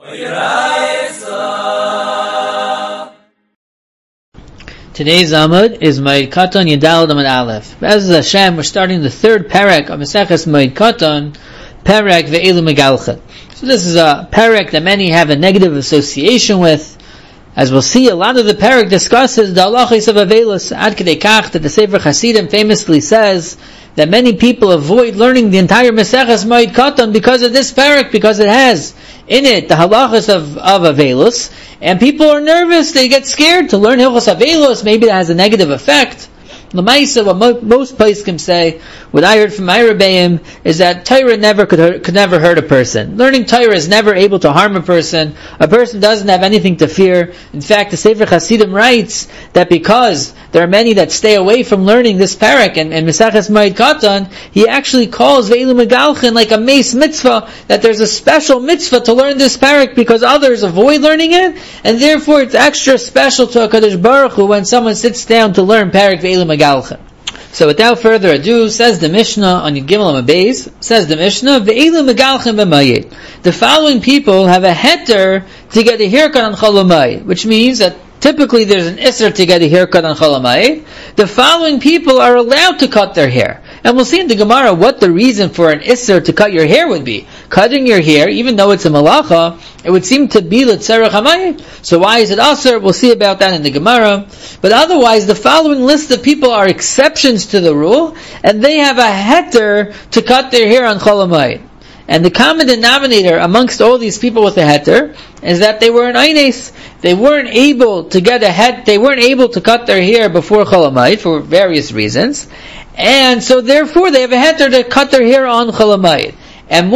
Today's Amud is Moed Katan Yudalad Amud Aleph. As Hashem, we're starting the third parak of Maseches Moed Katan, parak Ve'elu Megalchet. So this is a parak that many have a negative association with. As we'll see, a lot of the parak discusses the halachos of Avelus, ad kedei kach that the Sefer Hasidim famously says that many people avoid learning the entire Maseches Moed Katan because of this parak, because it has in it the halachos of Avelus, and people are nervous, they get scared to learn Hilchos Avelus, maybe that has a negative effect. L'maisa, what most poskim say, what I heard from my Rebbeim, is that Torah could never hurt a person. Learning Torah is never able to harm a person. A person doesn't have anything to fear. In fact, the Sefer Hasidim writes that because there are many that stay away from learning this parak and Maseches Moed Katan, he actually calls Ve'elu Megalchet like a mace mitzvah, that there's a special mitzvah to learn this parak because others avoid learning it, and therefore it's extra special to HaKadosh Baruch Hu when someone sits down to learn parak Ve'elu Megalchet. So without further ado, says the Mishnah on Yud Gimel Amud Beis, says the Mishnah, Ve'elu Megalchet b'mayit. The following people have a heter to get a haircut on Chol Hamoed, which means that typically there's an isser to get a haircut on Chol Hamoed. The following people are allowed to cut their hair. And we'll see in the Gemara what the reason for an isser to cut your hair would be. Cutting your hair, even though it's a malacha, it would seem to be l'tzarech hamayit. So why is it asur? We'll see about that in the Gemara. But otherwise, the following list of people are exceptions to the rule, and they have a heter to cut their hair on Chol Hamoed. And the common denominator amongst all these people with a heter is that they were an eines. They weren't able to get a het. They weren't able to cut their hair before Chol Hamoed for various reasons, and so therefore they have a heter to cut their hair on Chol Hamoed. And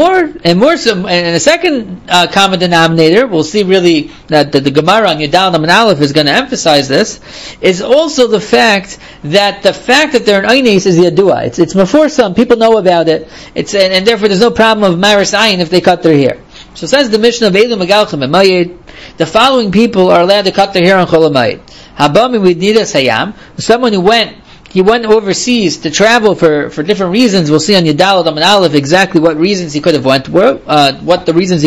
a second common denominator, we'll see really that the Gemara on Yudalad Amud Aleph is going to emphasize this, is also the fact that they're an eines is yadua. It's meforsam, people know about it. And therefore there's no problem of maris ayin if they cut their hair. So says the Mishnah, Ve'elu Megalchet b'mayit, the following people are allowed to cut their hair on Chol Hamoed. Habami Nidas Hayam, someone who went overseas to travel for different reasons. We'll see on Yudalad Amud Aleph exactly what reasons he could have went were. But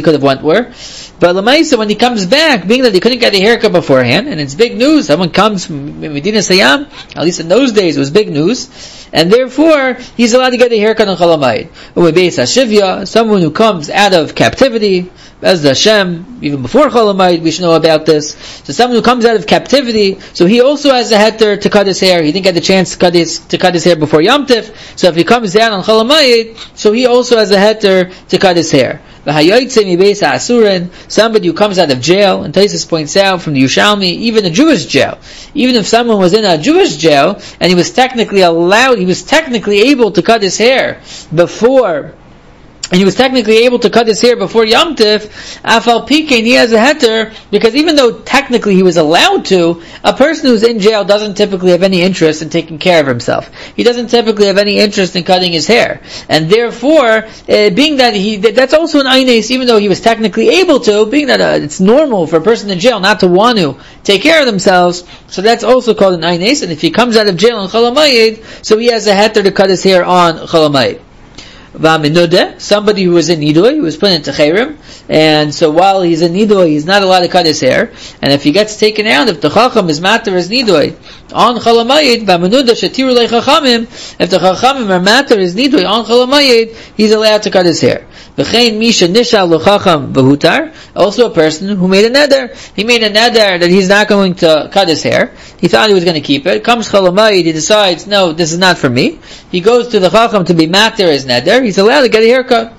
Lamaisa, when he comes back, being that he couldn't get a haircut beforehand, and it's big news, someone comes from Medina Sayyam, at least in those days it was big news, and therefore he's allowed to get a haircut on Chol Hamoed. Someone who comes out of captivity, as the Hashem, even before Chol Hamoed, we should know about this. So someone who comes out of captivity, so he also has a heter to cut his hair. He didn't get the chance to cut his hair before Yom Tif. So if he comes down on Chol Hamoed, so he also has a heter to cut his hair. Somebody who comes out of jail, and Taisus points out from the Yushalmi, even a Jewish jail. Even if someone was in a Jewish jail, and he was technically able to cut his hair before Yom Tif, Afal Pikein, he has a heter, because even though technically he was allowed to, a person who's in jail doesn't typically have any interest in taking care of himself. He doesn't typically have any interest in cutting his hair. And therefore, being that that's also an eines, even though he was technically able to, being that it's normal for a person in jail not to want to take care of themselves, so that's also called an eines, and if he comes out of jail on Chol Hamoed, so he has a heter to cut his hair on Chol Hamoed. Somebody who was in Nidui, he was put into Chayrim, and so while he's in Nidui, he's not allowed to cut his hair, and if he gets taken out, if the Chacham is matter as Nidui, on Chol Hamoed, if the Chachamim are matter as Nidui, on Chol Hamoed, he's allowed to cut his hair. Also a person who made a neder. He made a neder that he's not going to cut his hair. He thought he was going to keep it. Comes Chol Hamoed, he decides, no, this is not for me. He goes to the Chacham to be matter his neder. He's allowed to get a haircut.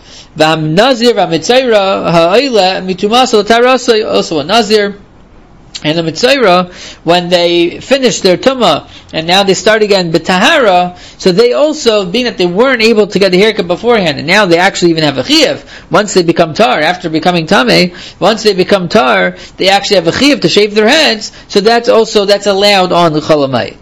Also a nazir and a mitzayra, when they finish their tumah and now they start again b'tahara, so they also, being that they weren't able to get a haircut beforehand, and now they actually even have a chiyuv once they become tar, after becoming tameh, once they become tar, they actually have a chiyuv to shave their heads, so that's allowed on the Chol Hamoed.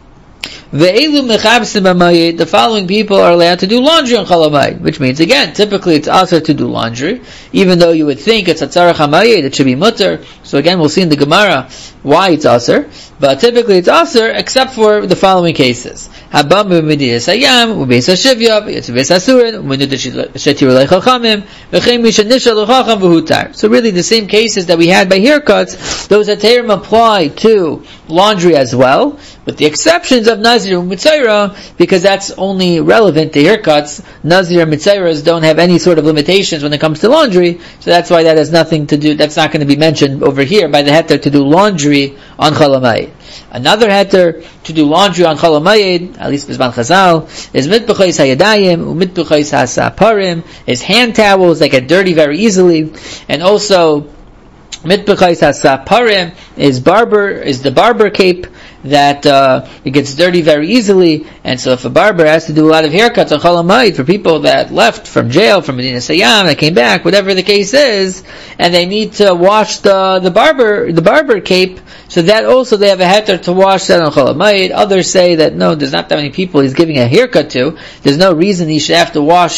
The following people are allowed to do laundry on Chol Hamoed, which means, again, typically it's asur to do laundry, even though you would think it's a tzarech hamayid, it should be mutter. So again, we'll see in the Gemara why it's asur, but typically it's asur except for the following cases. Habam b'medinas hayam u'beis hashivya v'yetz beis hasurin u'menudah shetir leichachamim v'chein misha nishal l'chacham v'hutar. So really the same cases that we had by haircuts, those heterim apply to laundry as well, with the exceptions of Nazir and Mitzayra, because that's only relevant to haircuts. Nazir and Mitzayras don't have any sort of limitations when it comes to laundry, so that's why that has nothing to do, that's not going to be mentioned over here by the heter to do laundry on Chol HaMoed. Another heter to do laundry on Chol HaMoed, at least Bizman Chazal, is mitbechais hayadayim, umitbechais hasaparim, is hand towels that get dirty very easily, and also mitbechais hasaparim is the barber cape that it gets dirty very easily, and so if a barber has to do a lot of haircuts on Chol HaMoed for people that left from jail, from Medinas Hayam, that came back, whatever the case is, and they need to wash the barber cape, so that also they have a heter to wash that on Chol HaMoed. Others say that no, there's not that many people he's giving a haircut to, there's no reason he should have to wash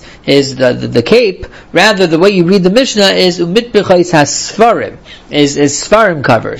the cape. Rather, the way you read the Mishnah is umitbechais hasfarim, is Sfarim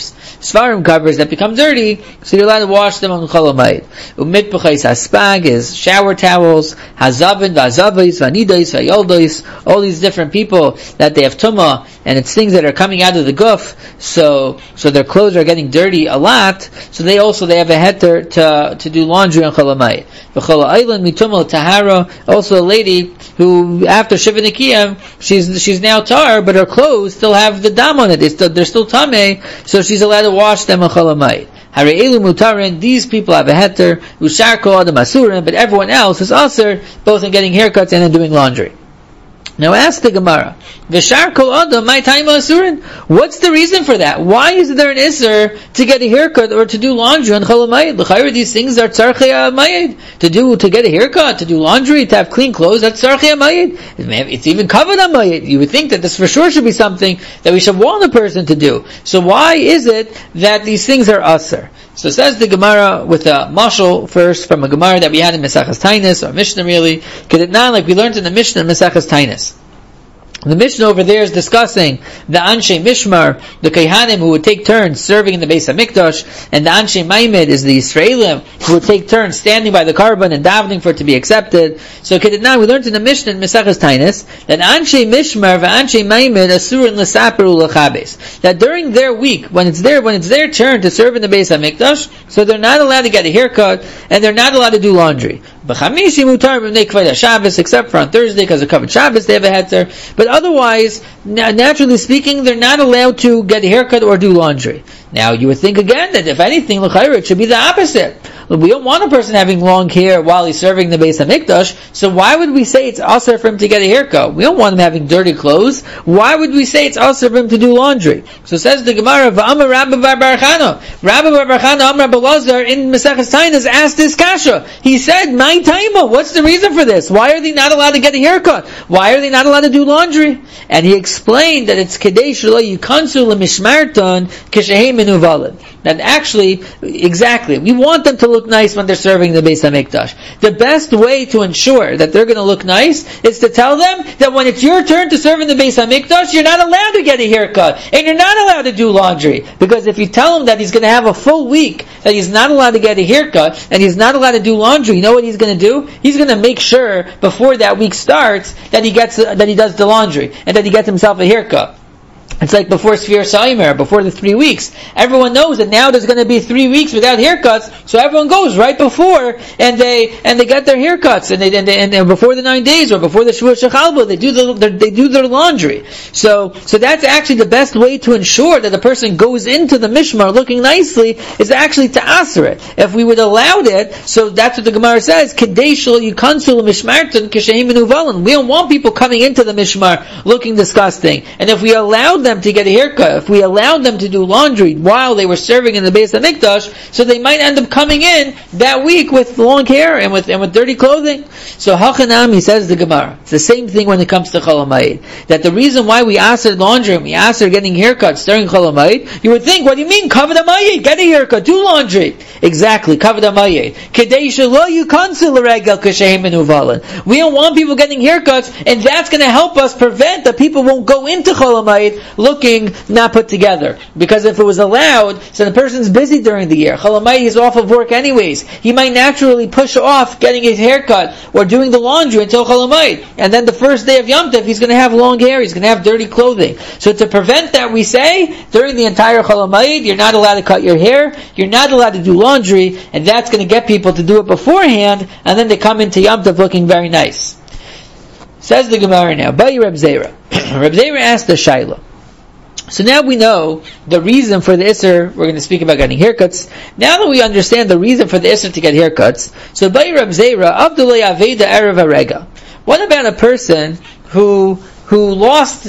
covers that become dirty, so you're allowed to wash them on Chol HaMoed. Umitbechais haspag is shower towels, hazavin, v'azavais, v'anidois, v'yoldois, all these different people that they have tumah, and it's things that are coming out of the guf, so their clothes are getting dirty a lot, so they have a heter to do laundry on Chol HaMoed. V'chol ha'aylan mitumah tahara, also a lady who after Shiva Nikiyam, she's now tar, but her clothes still have the dam on it, they're still tameh, so she's allowed to wash them on Chol HaMoed. Hare'elu mutarin, these people have a heter, ushar kol adam asurin, but everyone else is asur, both in getting haircuts and in doing laundry. Now ask the Gemara, V'shar kol adam my time asurin? What's the reason for that? Why is there an isur to get a haircut or to do laundry on Chol HaMoed? L'chayr, these things are tzarchei HaMoed. To get a haircut, to do laundry, to have clean clothes, that's tzarchei HaMoed. It's even covered HaMoed. You would think that this for sure should be something that we should warn the person to do. So why is it that these things are asur? So says the Gemara with a mashal first from a Gemara that we had in Mesachas Tainis, or Mishnah really, Kedetnan, like we learned in the Mishnah in Mesachas Tainis. The Mishnah over there is discussing the Anshe Mishmar, the Kaihanim who would take turns serving in the Beis HaMikdash, and the Anshe Maimed is the Yisraelim who would take turns standing by the carbon and davening for it to be accepted. So now we learned in the Mishnah in Mesachas Tainis that Anshe Mishmar and Anshe Maimed asur in l'saperu l'chabes, that during their week, when it's their turn to serve in the Beis HaMikdash, so they're not allowed to get a haircut and they're not allowed to do laundry. B'chamishi mutar b'nei kvod Shabbos, except for on Thursday because of covered Shabbos they have a heter, but otherwise, naturally speaking, they're not allowed to get a haircut or do laundry. Now, you would think again that if anything, l'chayr, it should be the opposite. We don't want a person having long hair while he's serving the Beis HaMikdash, so why would we say it's asur for him to get a haircut? We don't want him having dirty clothes. Why would we say it's asur for him to do laundry? So says the Gemara, V'amar Rabbi Bar Bar Chana. Rabbi Bar Bar Chana, Amar Belazar, in Mesachas Tainis, asked this kasha. He said, my taima, what's the reason for this? Why are they not allowed to get a haircut? Why are they not allowed to do laundry? And he explained that it's Kedei Shelo Yikansu L'Mishmarton K'Shehei Menuvalin. That actually, exactly, we want them to look nice when they're serving the Beis HaMikdash. The best way to ensure that they're going to look nice is to tell them that when it's your turn to serve in the Beis HaMikdash, you're not allowed to get a haircut, and you're not allowed to do laundry. Because if you tell him that he's going to have a full week, that he's not allowed to get a haircut, and he's not allowed to do laundry, you know what he's going to do? He's going to make sure, before that week starts, that he does the laundry, and that he gets himself a haircut. It's like before Sfir Saimer, before the 3 weeks. Everyone knows that now there's going to be 3 weeks without haircuts, so everyone goes right before and they get their haircuts, and before the 9 days or before the Shvuah Shechalba, they do their laundry. So that's actually the best way to ensure that the person goes into the Mishmar looking nicely, is actually to asur it. If we would allow it, so that's what the Gemara says, Kedei Shelo Yikansu L'Mishmarton K'Shehei Menuvalin. We don't want people coming into the Mishmar looking disgusting. And if we allowed them to get a haircut, if we allowed them to do laundry while they were serving in the Beis HaMikdash, so they might end up coming in that week with long hair and with dirty clothing. So Hachanami, says the Gemara, it's the same thing when it comes to Chol HaMoed, that the reason why we asur laundry and we asur getting haircuts during Chol HaMoed, you would think, what do you mean kavod HaMoed? Get a haircut, do laundry. Exactly, kavod HaMoed. Kedei shelo yikansu l'regel k'shehei menuvalin. We don't want people getting haircuts, and that's going to help us prevent that people won't go into Chol HaMoed looking not put together. Because if it was allowed, so the person's busy during the year. Chol Hamoed, he's off of work anyways. He might naturally push off getting his hair cut or doing the laundry until Chol Hamoed. And then the first day of Yom Tov, he's going to have long hair, he's going to have dirty clothing. So to prevent that, we say, during the entire Chol Hamoed, you're not allowed to cut your hair, you're not allowed to do laundry, and that's going to get people to do it beforehand, and then they come into Yom Tov looking very nice. Says the Gemara now, Bayi Reb Zera. Reb Zera asked the Shaila. So now we know the reason for the Isser. We're going to speak about getting haircuts. Now that we understand the reason for the Isser to get haircuts, so Bayi Reb Zera, Abdullah Aveda Erev Arega. What about a person who lost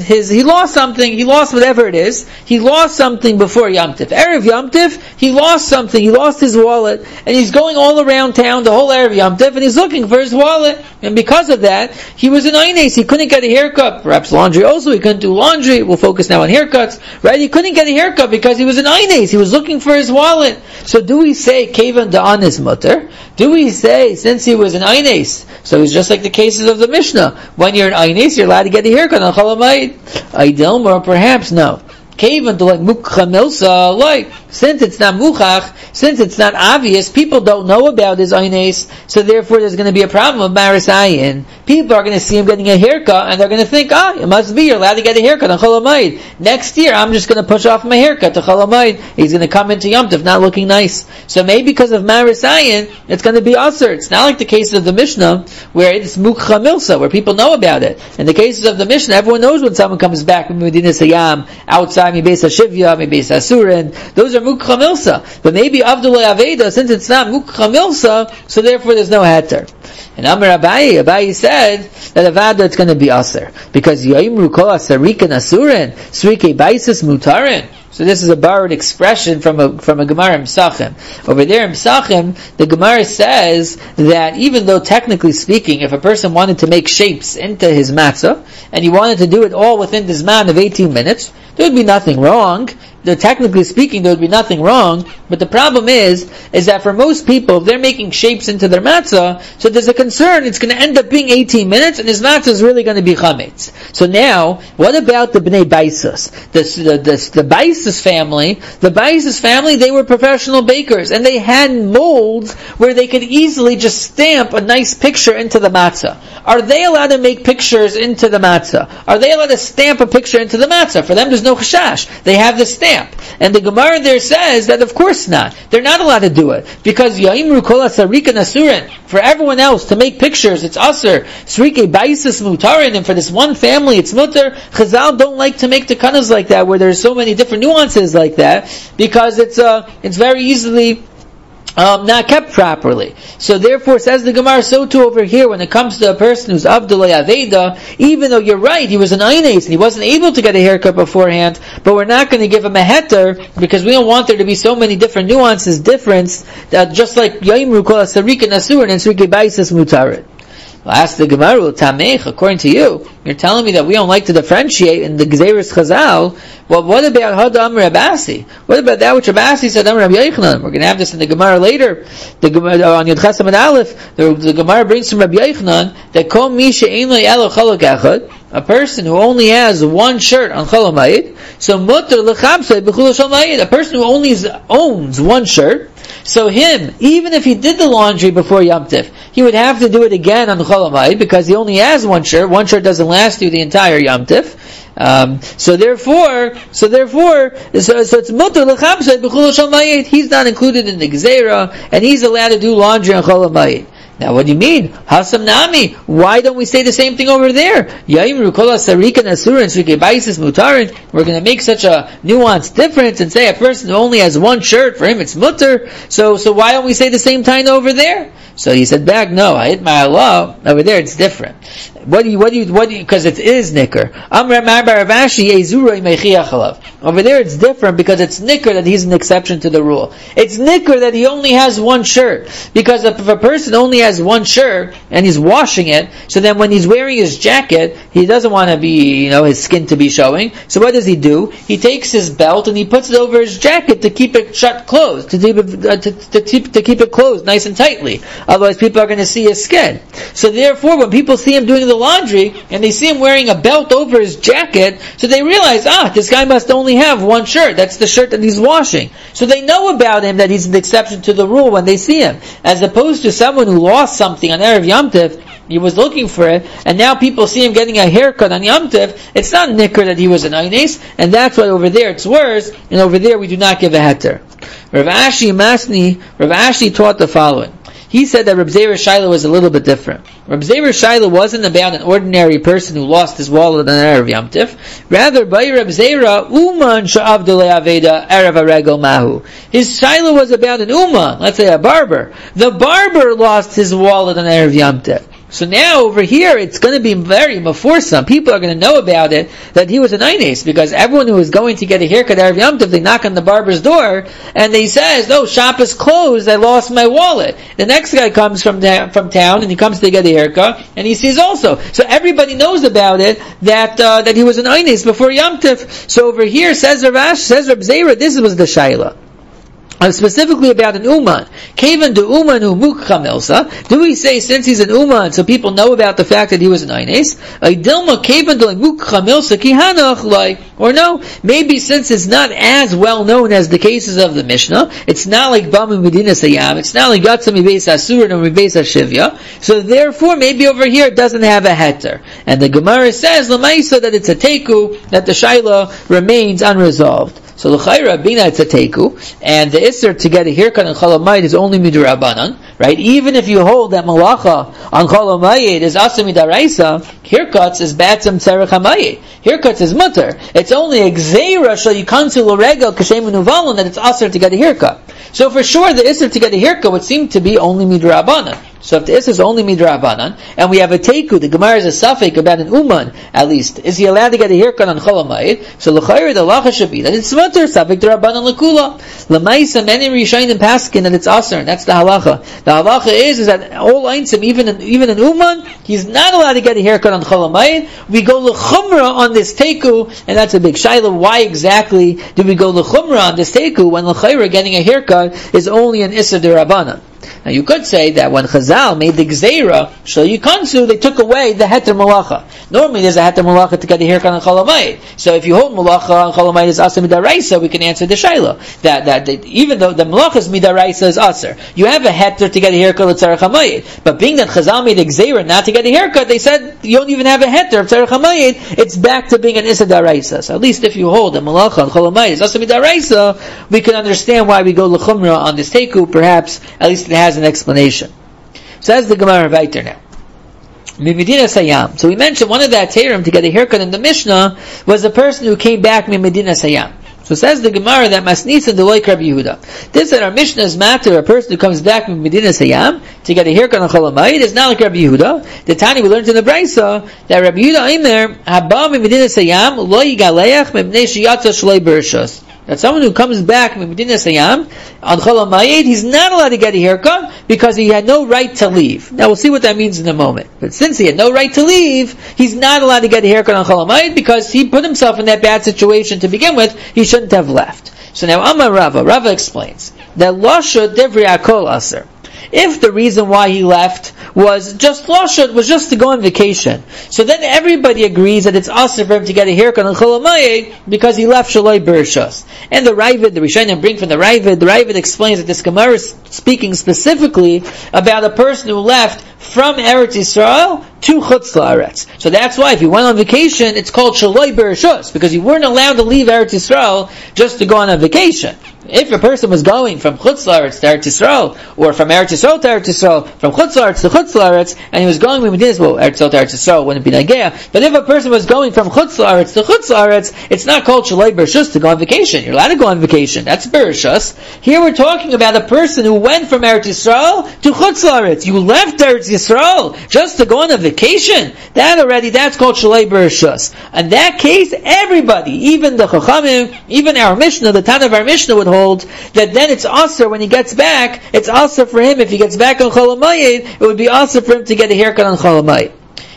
whatever it is, he lost something before Yom Tov. Erev Yom Tov, he lost something, he lost his wallet, and he's going all around town the whole Erev Yom Tov, and he's looking for his wallet. And because of that, he was an Eines, he couldn't get a haircut, perhaps laundry also, he couldn't do laundry, we'll focus now on haircuts, right? He couldn't get a haircut because he was an Eines, he was looking for his wallet. So do we say, Kevan Da'an is mutter? Do we say, since he was an Eines, so it's just like the cases of the Mishnah, when you're an Eines, you're allowed to get a haircut on Chol Hamoed? Idilma, or perhaps no. Kevan to like mukha milsa, like since it's not muchach, since it's not obvious, people don't know about his eines, so therefore there's going to be a problem of maris ayin. People are going to see him getting a haircut, and they're going to think, it must be you're allowed to get a haircut on Chol Hamoed. Next year, I'm just going to push off my haircut to Chol Hamoed. He's going to come into Yom Tov not looking nice. So maybe because of maris ayin, it's going to be usher. It's not like the case of the Mishnah where it's mukha milsa, where people know about it. In the cases of the Mishnah, everyone knows when someone comes back from Medina Sayyam outside Mibeis HaShivya, Mibeis HaSurin. Those are mukha milsa. But maybe Abdullah Aveda, since it's not mukha milsa, so therefore there's no heter. And Amar Abayi said that Avada it's going to be aser. Because Yoimru Kol Asarikan Asurin, Srike Baisis Mutarin. So this is a borrowed expression from a Gemara in Pesachim. Over there in Pesachim, the Gemara says that even though technically speaking, if a person wanted to make shapes into his matzah, and he wanted to do it all within this man of 18 minutes, there would be nothing wrong. Technically speaking, there would be nothing wrong, but the problem is that for most people, if they're making shapes into their matzah, so there's a concern it's going to end up being 18 minutes, and his matzah is really going to be chametz. So now, what about the Bnei Baisus? The Baisus family, they were professional bakers, and they had molds where they could easily just stamp a nice picture into the matzah. Are they allowed to make pictures into the matzah? Are they allowed to stamp a picture into the matzah? For them, there's no chashash. They have the stamp. And the Gemara there says that of course not. They're not allowed to do it. Because Yaimru Kol Asarikan Asurin, for everyone else to make pictures, it's Asur. Srike Baisis Mutarin, and for this one family, it's Mutar. Chazal don't like to make takanas like that, where there's so many different nuances like that, because it's very easily not kept properly. So therefore, says the Gemara, so too over here, when it comes to a person who's Abdullah Aveda, even though you're right, he was an Eines, and he wasn't able to get a haircut beforehand, but we're not going to give him a heter, because we don't want there to be so many different nuances, that just like Yaimru Kol Asarik and Asur and Srike Baisis Mutarit. Well, ask the Gemara, Tamech, according to you, you're telling me that we don't like to differentiate in the Gzeirus Chazal. Well, what about Hada Amr Abasi? What about that which Abasi said Amr Rabbi Yochanan? We're going to have this in the Gemara later. The Gemara on Yud Ches Amud Aleph, the Gemara brings from Rabbi Yochanan that Kol Mi She'ein Lo Elo Chalak Echad, a person who only has one shirt on Chol Hamoed, so Mutar L'Chamsei B'Chul Shol Hamoed, a person who only owns one shirt, so him, even if he did the laundry before Yom Tov, he would have to do it again on Chol Hamoed because he only has one shirt. One shirt doesn't last you the entire Yom Tov. So therefore, it's mutar l'chamsei b'chul shel mayit. He's not included in the gzeira, and he's allowed to do laundry on Chol Hamoed. Now, what do you mean? Hasam nami. Why don't we say the same thing over there? Yaimru kol asarikan asurin srike baisis mutarin. We're going to make such a nuanced difference and say a person who only has one shirt, for him it's mutar. So why don't we say the same time over there? So he said back, no, I hit my Allah. Over there it's different. Because it is nicker. Over there it's different because it's nicker that he's an exception to the rule. It's nicker that he only has one shirt. Because if a person only has one shirt and he's washing it, so then when he's wearing his jacket, he doesn't want to be, his skin to be showing. So what does he do? He takes his belt and he puts it over his jacket to keep it shut closed, to keep it closed nice and tightly. otherwise people are going to see his skin. So therefore, when people see him doing the laundry, and they see him wearing a belt over his jacket, so they realize, this guy must only have one shirt, that's the shirt that he's washing. So they know about him that he's an exception to the rule when they see him, as opposed to someone who lost something on Erev Yom Tov. He was looking for it, and now people see him getting a haircut on Yom Tov. It's not nicker that he was an Eines, and that's why over there it's worse, and over there we do not give a heter. Rav Ashi taught the following. He said that Reb Zera Shaila was a little bit different. Reb Zera Shaila wasn't about an ordinary person who lost his wallet on Erev Yom Tov. Rather, by Reb Zera, Uman sha'avdulei aveda Erev haregel mahu. His Shaila was about an Uman, let's say a barber. The barber lost his wallet on Erev Yom Tov. So now over here, it's going to be very mafursam. People are going to know about it, that he was an Eines, because everyone who is going to get a haircut Erev Yom Tov, they knock on the barber's door, and they says, no, shop is closed, I lost my wallet. The next guy comes from town, and he comes to get a haircut, and he sees also. So everybody knows about it, that he was an Eines before Yom Tov. So over here, says Rav Zera, this was the Shaila. Specifically about an Uman. Kavan du Uman hu mukha milsa. Do we say since he's an Uman, so people know about the fact that he was an Eines? Dilma kavan du mukha milsa ki hanach lai. Or no, maybe since it's not as well known as the cases of the Mishnah, it's not like Bama Medina Sayam, it's not like Gatsa Mibeis Asur and Mibeis Ashivya, so therefore maybe over here it doesn't have a heter. And the Gemara says, Lamaisa, that it's a teku, that the Shaila remains unresolved. So l'chayra, being that it's a teku, and the isser to get a haircut on Chol HaMoed is only midrabanan, right? Even if you hold that malacha on Chol HaMoed is asa midaraisa, haircuts is batzim tzarech hamayed. Haircuts is mutter. It's only a gzeira shal yikansu l'regel kashem unuvalon that it's asr to get a haircut. So for sure, the isser to get a haircut would seem to be only midrabanan. So if the isser is only midrabanan, and we have a teku, the Gemara is a suffix about an uman, at least, is he allowed to get a haircut on Chol HaMoed? So l'chayr, the halacha should be that it's mutter, suffix drabanan l'kula. L'maisa, many rishonim paskin that it's asr, and that's the halacha. The halacha is that all einsim, even an uman, he's not allowed to get a haircut on Chol HaMoed. We go l'chumra on this teku, and that's a big shayla. Why exactly do we go l'chumra on this teku when l'chayr getting a haircut is only an isser derabanan? Now you could say that when Chazal made the Gzeira, Shal Yikansu, they took away the Heter Malacha. Normally there's a Heter Malacha to get a haircut on Chol HaMoed. So if you hold Malacha on Chol HaMoed is Aser Midaraisa, we can answer the Shaila. That even though the Malacha's Midaraisa is Aser, you have a Heter to get a haircut of Tzarech HaMoed. But being that Chazal made the Gzeira not to get a haircut, they said you don't even have a Heter of Tzarech HaMoed, it's back to being an Issa Daraisa. So at least if you hold a Malacha on Chol HaMoed is Aser Midaraisa, we can understand why we go L'chumra on this Teku, perhaps, at least it has an explanation. Says the Gemara Vayter now. Medina Sayam. So we mentioned one of the Aterim to get a haircut in the Mishnah was a person who came back from Medina Sayam. So says the Gemara that Masnisa Deloik Rabbi Yehuda. This that our Mishnah's matter, a person who comes back from Medina Sayam to get a haircut on Chol HaMoed is not like Rabbi Yehuda. The Tani we learned in the Brisa that Rabbi Yehuda Aimer Haba Medina Sayam Lo Yigaleach Mebnei Shiyatza Shlei Bershos. That someone who comes back from Medina Sayam on Chol HaMoed, he's not allowed to get a haircut because he had no right to leave. Now we'll see what that means in a moment. But since he had no right to leave, he's not allowed to get a haircut on Chol HaMoed because he put himself in that bad situation to begin with. He shouldn't have left. So now Amar Rava explains that Lasha Devri Akol Aser. If the reason why he left was just to go on vacation, so then everybody agrees that it's asr for him to get a haircut on Chol HaMoed because he left Shaloi Bershos. And the Rishonim bring from the Ravid explains that this Gemara is speaking specifically about a person who left from Eretz Yisrael to Chutz La'aretz. So that's why if you went on vacation, it's called Shaloi Bershos, because you weren't allowed to leave Eretz Yisrael just to go on a vacation. If a person was going from Chutz La'aretz to Eretz Yisrael, or from Eretz Yisrael to Eretz Yisrael, from Chutz La'aretz to Chutz La'aretz, and he was going from Medina, well, Eretz Yisrael to Eretz Yisrael wouldn't be Nagea, but if a person was going from Chutz La'aretz to Chutz La'aretz, it's not called Shaloi Bershos to go on vacation. You're allowed to go on vacation. That's Bershos. Here we're talking about a person who went from Eretz Yisrael to Chutz La'aretz. You left Eretz Yisrael just to go on a vacation. That's called Shaloi Bershos. In that case, everybody, even the Chachamim, even our Mishnah, the Tan of our Mishnah would hold that then it's asr when he gets back, it's asr for him, if he gets back on Chol HaMoed, it would be asr for him to get a haircut on Chol HaMoed.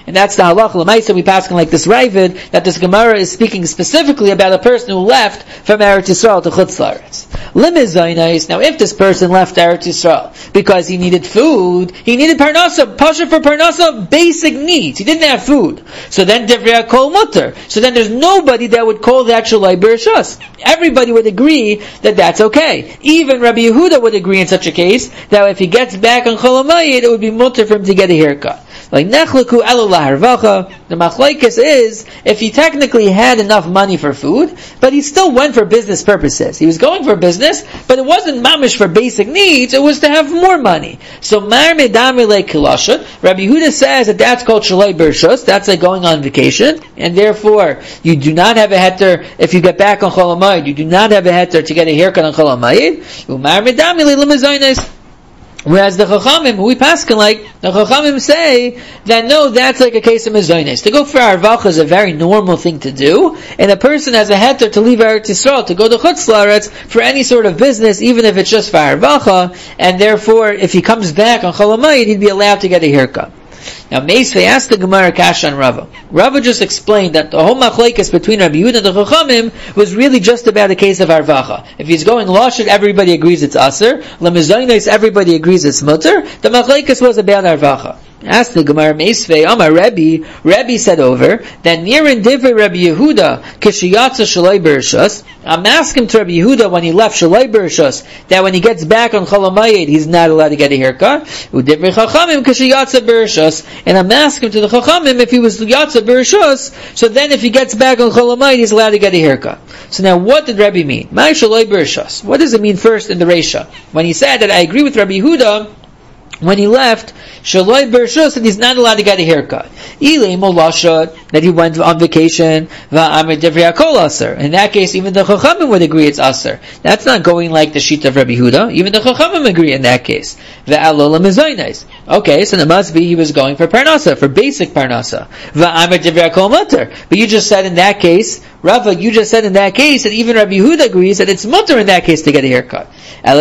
and that's the halacha l'maisa we pass like this Ravid, that this Gemara is speaking specifically about a person who left from Eretz Yisrael to Chutz La'aretz. Limizaynais, now if this person left Eretz Yisrael because he needed food, he needed parnasa, pasha for parnasa, basic needs, he didn't have food. So then divrei kol mutter. So then there's nobody that would call that shalai b'rishus. Everybody would agree that that's okay. Even Rabbi Yehuda would agree in such a case that if he gets back on Chol HaMoed, it would be mutter for him to get a haircut. Like nechleku elu laharvacha, the machlokes is if he technically had enough money for food, but he still went for business purposes. He was going for business, but it wasn't mamish for basic needs, it was to have more money. So mar medami le kilasha, Rabbi Yehuda says that that's called shalai b'rishus, that's like going on vacation, and therefore you do not have a heter if you get back on Chol HaMoed, you do not have a heter to get a haircut on Chol HaMoed. Umar medami le limazaynes. Whereas the Chachamim, who we paskin like, the Chachamim say that no, that's like a case of mezaynes. To go for arvacha is a very normal thing to do, and a person has a heter to leave Eretz Yisrael to go to Chutz La'aretz for any sort of business, even if it's just for arvacha, and therefore, if he comes back on Chol HaMoed, he'd be allowed to get a haircut. Now, Meisvei asked the Gemara Kasha and Rava. Rava just explained that the whole machlekes between Rabbi Yehuda and the Chachamim was really just about a case of arvacha. If he's going lashon, everybody agrees it's aser. Lemezaynos, everybody agrees it's mutter. The machlekes was about arvacha. Asked the Gemara Meisvei, Amar Rebbe said over, that near in divrei Rabbi Yehuda, kishiyatza shalai b'rishus, I'm asking to Rabbi Yehuda when he left shalai b'rishus, that when he gets back on Chol HaMoed, he's not allowed to get a haircut. Udivrei Chachamim kishiyatza b'rishus, and I'm asking to the Chachamim if he was yatza b'rishus, so then if he gets back on Chol HaMoed, he's allowed to get a haircut. So now what did Rebbe mean? Mai shalai b'rishus. What does it mean first in the Reisha? When he said that I agree with Rabbi Yehuda, when he left, Shaloi Bershus, and he's not allowed to get a haircut. Ilay Molashad, that he went on vacation, Va'amr Divrei Akol Aser. In that case, even the Chachamim would agree it's Aser. That's not going like the sheet of Rabbi Yehuda. Even the Chachamim agree in that case. Va'alola Mezaynais. Okay, so it must be he was going for Parnasa, for basic Parnasa. Va'amr Divrei Akol Mutter. But you just said in that case, Rava, you just said in that case that even Rabbi Yehuda agrees that it's mutter in that case to get a haircut. So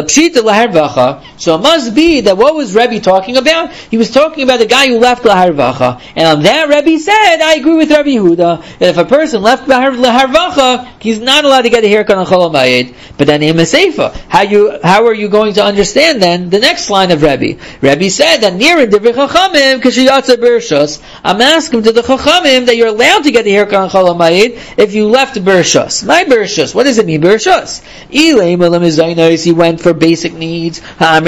it must be that what was Rebbe talking about? He was talking about the guy who left laharvacha, and on that Rebbe said, I agree with Rabbi Yehuda that if a person left laharvacha, he's not allowed to get a haircut on Chol HaMoed. But then in Seifa, how are you going to understand then the next line of Rebbe? Rebbe said that near in divrei Chachamim kishiyatza b'rishus, I'm asking to the Chachamim that you're allowed to get a haircut on Chol HaMoed if you left b'rishus. My b'rishus, what does it mean b'rishus? He went for basic needs.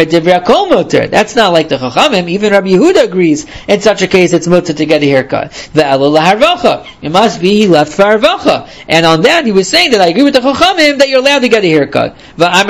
That's not like the Chachamim. Even Rabbi Yehuda agrees in such a case it's mutter to get a haircut. It must be he left for arvacha. And on that he was saying that I agree with the Chachamim that you're allowed to get a haircut. But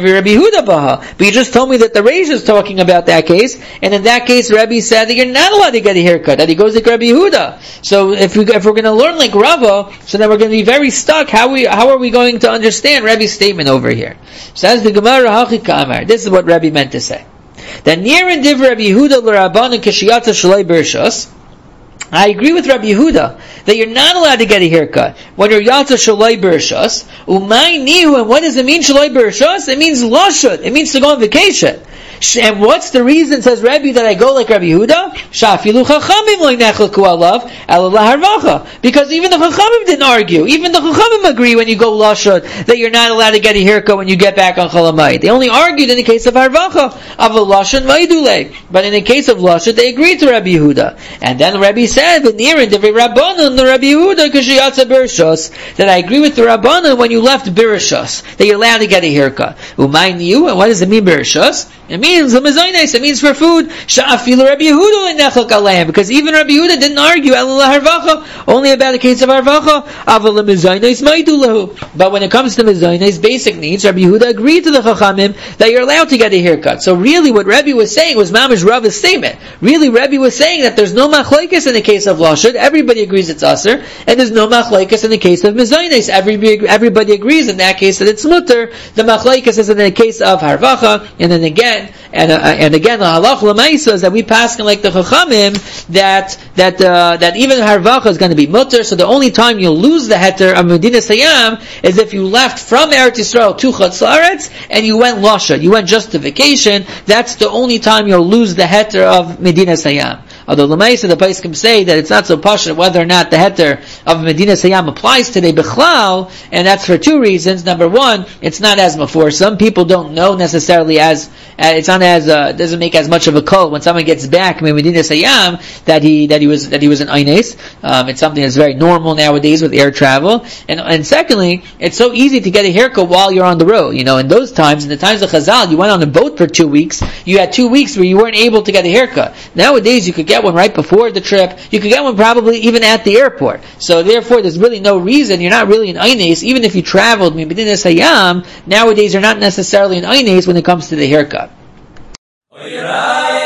you just told me that the Reish is talking about that case, and in that case Rabbi said that you're not allowed to get a haircut, that he goes like Rabbi Yehuda. So if we're going to learn like Rava, so then we're going to be very stuck. How are we going to understand Rabbi's statement over here? Says the Gemara, this is what Rabbi meant to say. That near in divrei Rabbi Yehuda l'Rabbanan kishiyatza shalai b'rishus, I agree with Rabbi Yehuda that you're not allowed to get a haircut when you're yatza shalai b'rishus. Umay nihu, and what does it mean shalai b'rishus? It means lashut. It means to go on vacation. And what's the reason, says Rabbi, that I go like Rabbi Yehuda? Shafilu chachamim lo nechelku alav ela laharvacha. Because even the chachamim didn't argue. Even the chachamim agree when you go lashut that you're not allowed to get a haircut when you get back on Chol HaMoed. They only argued in the case of harvacha. Aval lashut maidule. But in the case of lashut, they agreed to Rabbi Yehuda. And then Rabbi said, "V'nirin divrei Rabbanan the Rabbi Yehuda kishiyatza b'rishus," that I agree with the Rabbanan when you left b'rishus that you're allowed to get a haircut. Umay niu, and what does it mean b'rishus? It means it means for food. Sha'afilu Rabbi Yehuda l'nechel kalayim, because even Rabbi Yehuda didn't argue only about the case of harvacha. But when it comes to mezaynes, basic needs, Rabbi Yehuda agreed to the Chachamim that you're allowed to get a haircut. So really, what Rabbi was saying was mamish Rava's statement. Really, Rabbi was saying that there's no machlokes in the case of lashud. Everybody agrees it's aser, and there's no machlokes in the case of mezaynes. Everybody agrees in that case that it's mutter. The machlokes is in the case of harvacha, and then again. And again, the halach l'maisa is that we pass like the Chachamim that even harvacha is going to be mutter. So the only time you'll lose the heter of Medinas Hayam is if you left from Eretz Yisrael to Chutz La'aretz and you went lasha, you went just to vacation. That's the only time you'll lose the heter of Medinas Hayam. Although Lamaisa, the place can say that it's not so pashut whether or not the heter of Medina Sayyam applies today Bechlal, and that's for two reasons. Number one, it's not as mafor. Some people don't know necessarily as it's not as doesn't make as much of a call when someone gets back from Medina Sayyam that he was an Eines. It's something that's very normal nowadays with air travel, and secondly, it's so easy to get a haircut while you're on the road. In those times, in the times of Chazal, you went on a boat for 2 weeks. You had 2 weeks where you weren't able to get a haircut. Nowadays, you could get one right before the trip. You could get one probably even at the airport. So therefore, there's really no reason. You're not really an Eines, even if you traveled Medina Sayyam. Nowadays, you're not necessarily an Eines when it comes to the haircut.